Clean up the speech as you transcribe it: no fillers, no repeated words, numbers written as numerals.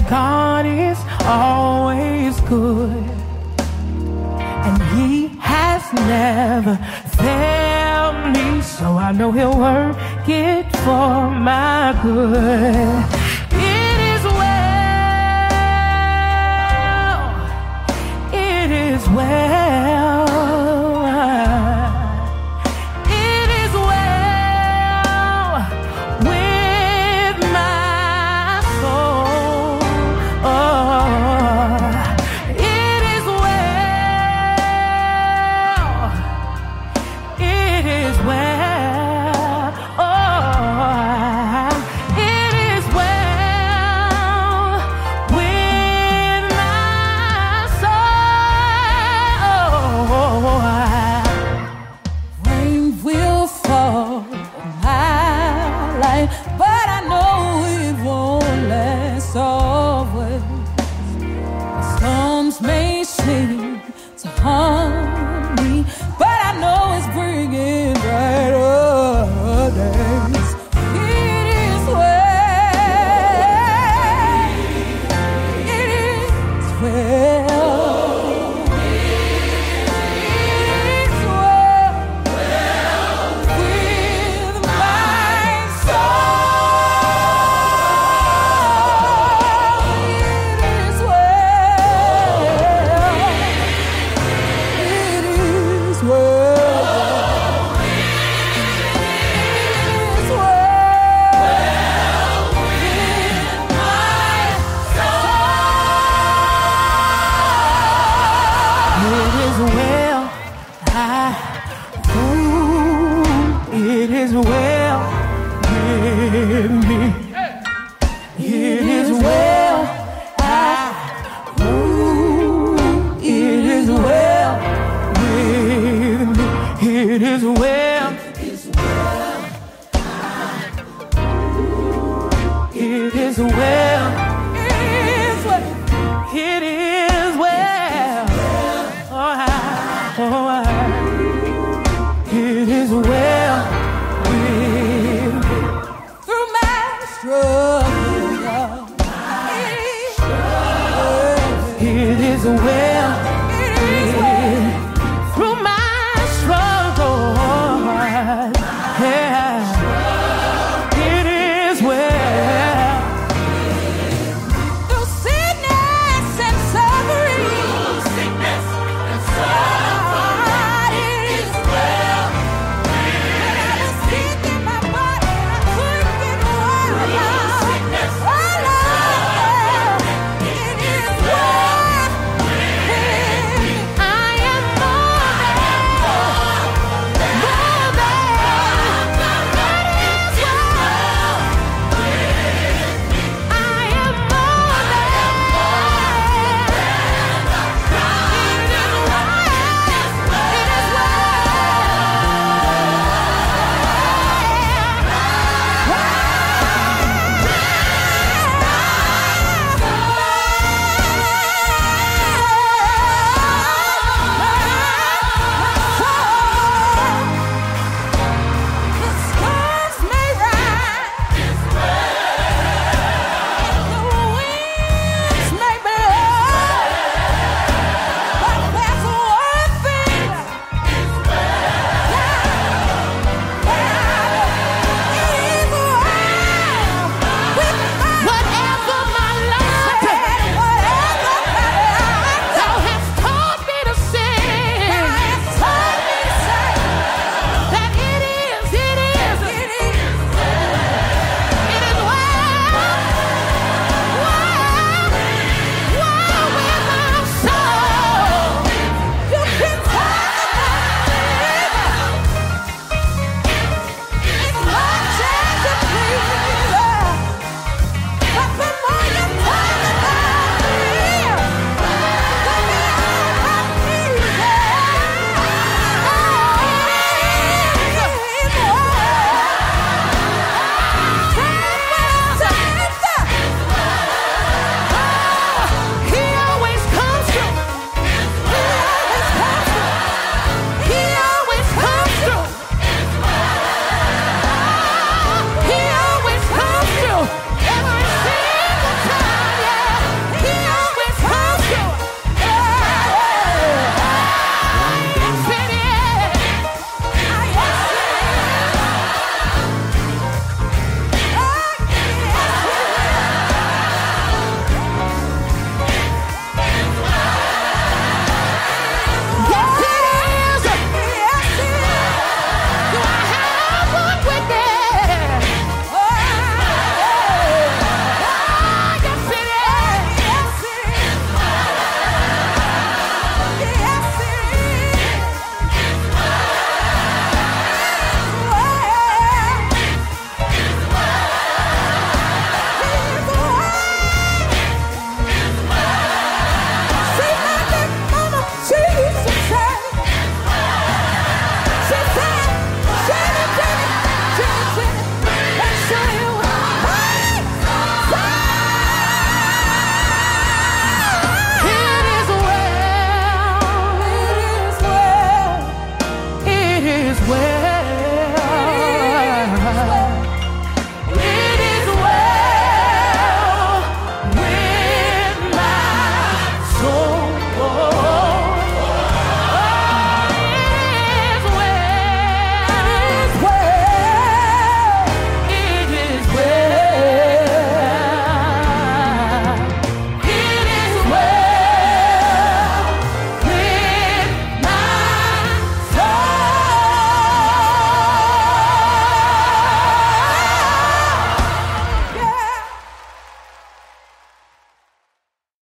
God is always good, and He has never failed me, so I know He'll work it for my good. It is well, it is well, it is well with my soul. Oh, it is well, it is well. Oh, it is well with my soul. Rain will fall on my life, but I know it won't last always. Storms may seem to harm me, but I know it's bringing brighter days. It is well, it is well, it is well with my soul. It is well, it is well, it is well with my soul. It is well. It is well with me. It is well. It is well with me. It is well. It is well. It is well. It is well with me. Through my struggle.